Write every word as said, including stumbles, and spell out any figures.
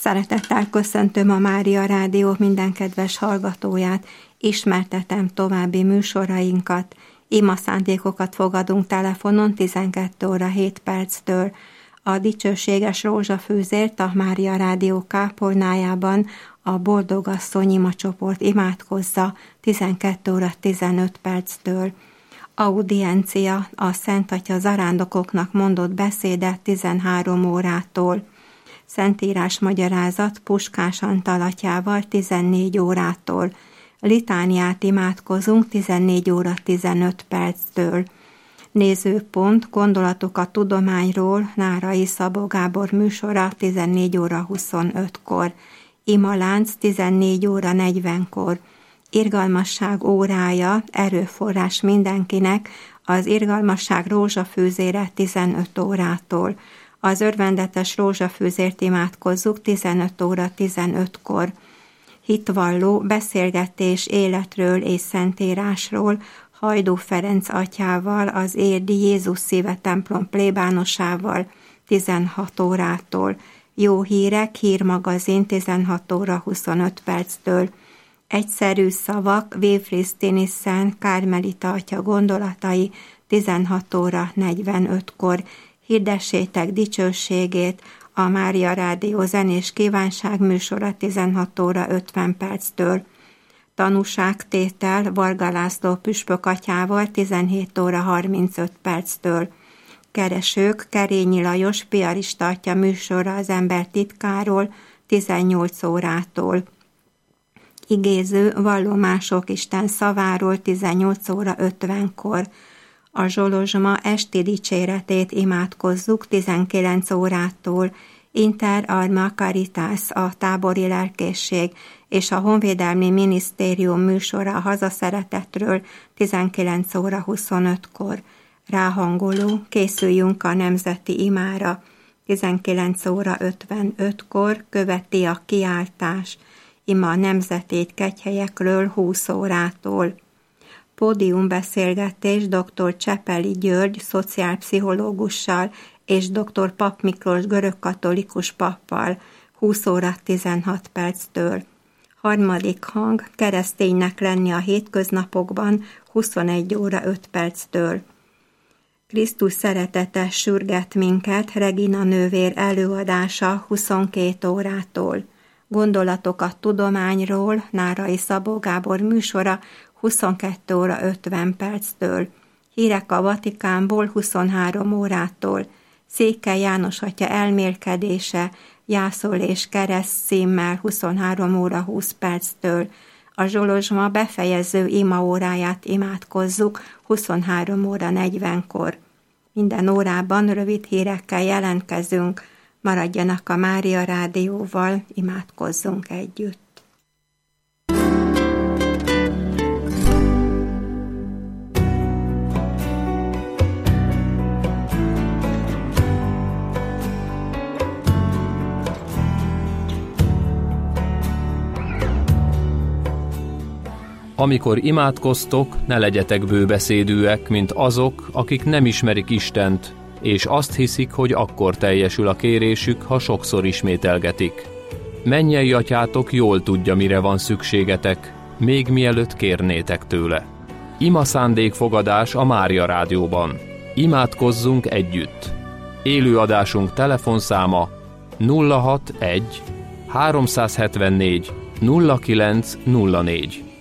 Szeretettel köszöntöm a Mária Rádió minden kedves hallgatóját, ismertetem további műsorainkat, ima szándékokat fogadunk telefonon tizenkét óra hét perctől. A dicsőséges rózsafűzért a Mária Rádió kápolnájában a Boldogasszony ima csoport imádkozza tizenkét óra tizenöt perctől. Audiencia, a Szent Atya zarándokoknak mondott beszéde tizenhárom órától. Szentírás magyarázat Puskás Antal atyával tizennégy órától. Litániát imádkozunk tizennégy óra tizenöt perctől. Nézőpont, gondolatok a tudományról, Nárai Szabó Gábor műsora tizennégy óra huszonötkor. Imalánc tizennégy óra negyvenkor. Irgalmasság órája, erőforrás mindenkinek, az irgalmasság rózsafűzére tizenöt órától. Az örvendetes rózsafűzért imádkozzuk tizenöt óra tizenötkor. Hitvalló beszélgetés életről és szentírásról Hajdú Ferenc atyával, az Érdi Jézus Szíve templom plébánosával tizenhat órától. Jó hírek, hírmagazin tizenhat óra huszonöt perctől. Egyszerű szavak, Wilfried Stinissen, Kármelita atya gondolatai tizenhat óra negyvenötkor. Hirdessétek dicsőségét, a Mária Rádió zenés kívánság műsora tizenhat óra ötven perctől. Tanúságtétel Varga László püspök atyával tizenhét óra harmincöt perctől. Keresők Kerényi Lajos piarista atya műsora az ember titkáról tizennyolc órától. Igéző vallomások Isten szaváról tizennyolc óra ötvenkor. A Zsolozsma esti dicséretét imádkozzuk tizenkilenc órától. Inter Arma Caritas, a tábori lelkészség és a Honvédelmi Minisztérium műsora a hazaszeretetről tizenkilenc óra huszonötkor. Ráhangoló, készüljünk a nemzeti imára. tizenkilenc óra ötvenötkor követi a kiáltás. Ima nemzetét kegyhelyekről húsz órától. Pódiumbeszélgetés dr. Csepeli György szociálpszichológussal és dr. Pap Miklós görögkatolikus pappal húsz óra tizenhat perctől. Harmadik hang, kereszténynek lenni a hétköznapokban huszonegy óra öt perctől. Krisztus szeretete sürget minket, Regina nővér előadása huszonkét órától. Gondolatok a tudományról, Nárai Szabó Gábor műsora huszonkettő óra ötven perctől. Hírek a Vatikánból huszonhárom órától. Székely János atya elmélkedése, Jászol és kereszt címmel huszonhárom óra húsz perctől. A Zsolozsma befejező imaóráját imádkozzuk huszonhárom óra negyvenkor. Minden órában rövid hírekkel jelentkezünk. Maradjanak a Mária Rádióval, imádkozzunk együtt. Amikor imádkoztok, ne legyetek bőbeszédűek, mint azok, akik nem ismerik Istent, és azt hiszik, hogy akkor teljesül a kérésük, ha sokszor ismételgetik. Mennyei atyátok jól tudja, mire van szükségetek, még mielőtt kérnétek tőle. Ima szándékfogadás a Mária Rádióban. Imádkozzunk együtt. Élőadásunk telefonszáma nulla hatvanegy háromszázhetvennégy nulla kilenc nulla négy.